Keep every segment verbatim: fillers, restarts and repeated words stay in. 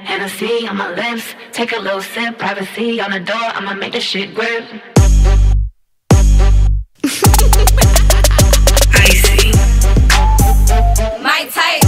Hennessy on my lips, take a little sip, privacy on the door, I'ma make this shit grip. Icy. My type.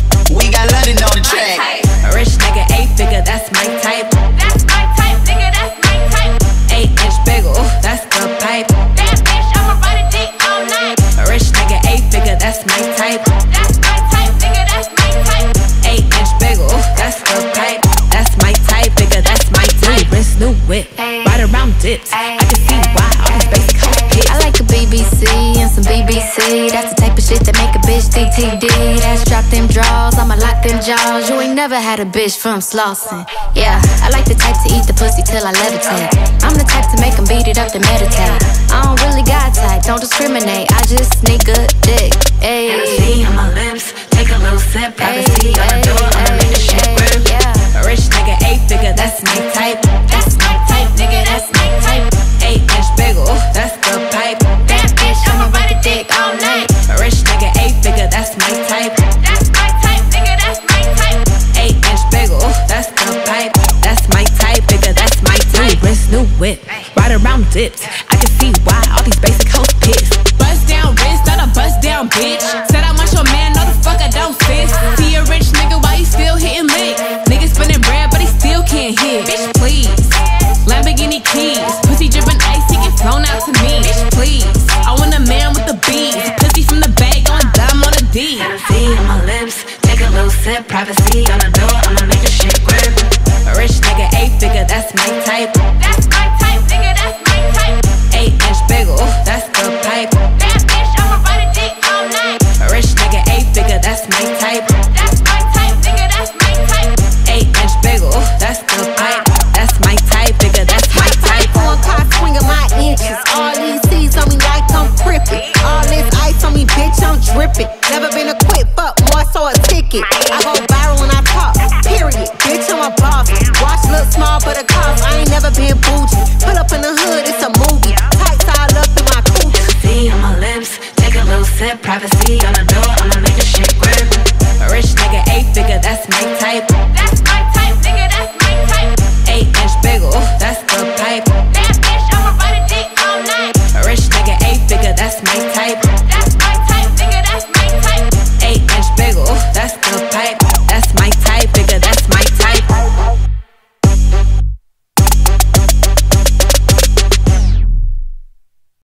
We got London on the track. A rich nigga, eight figure, that's my type. That's my type, nigga, that's my type. Eight inch bagel, that's the pipe. That bitch, I'ma ride a dick all night. A rich nigga, eight figure, that's my type. That's my type, nigga, that's my type. Eight inch bagel, that's the pipe. That's my type, nigga, that's my type. New wrist, new whip, ride around dips. I can see why all these basic hoes hits. I like a B B C and some B B C. That's the type of shit that make a bitch T T D. That's drop them draws, I'ma lock them jaws. You ain't never had a bitch from Slauson. Yeah, I like the type to eat the pussy till I levitate. I'm the type to make them beat it up to meditate. I don't really got type, don't discriminate. I just need good dick. Ayy. Hennessy on my lips, take a little sip, privacy on the door, I'ma make this shit grip. A rich nigga, eight figure, that's my type. That's my type, nigga, that's my type. Eight inch bagel, that's the pipe. That bitch, I'ma ride a dick all night. A rich nigga, eight figure, that's my type. That's my type, nigga, that's my type. Eight inch bagel, that's the pipe. That's my type, nigga, that's my type. New wrist, new whip, ride around dips. I can see why all these basic hoes pissed. Bust down wrist, not a bust down bitch. Said I want your man, no the fuck I don't sis. See a rich nigga, why you still hitting lick? Nigga spinning bread, but he still can't hit. Bitch, please. Lamborghini keys, pussy dripping ice, he get flown out to me. Bitch, please. I want a man with the bees, pussy from the bag, going dumb on a D. Hennessy on my lips, take a little sip, privacy on the door, I'ma make this shit grip. A rich nigga, eight figure, that's my type. That's my type, nigga, that's my type. Eight inch bagel, that's the pipe. That bitch, I'ma ride a dick all night. A rich nigga, eight figure, that's my type. That's my type, nigga, that's my type. Eight inch bagel, that's the pipe. That's my type, nigga, that's my type. Four car swinging my inches. All these C's on me like I'm crippin'. All this ice on me, bitch, I'm drippin'. Never been a quick fuck, more so a ticket. I go viral when I talk, period. Bitch, I'm a boss. Watch look small, but a cost. I ain't never been bougie. Pull up in the hood, it's a movie. Tights all up in my coochie. Hennessy on my lips, take a little sip, privacy on the door, I'ma make this shit grip. A rich nigga, eight figure, that's my type. That's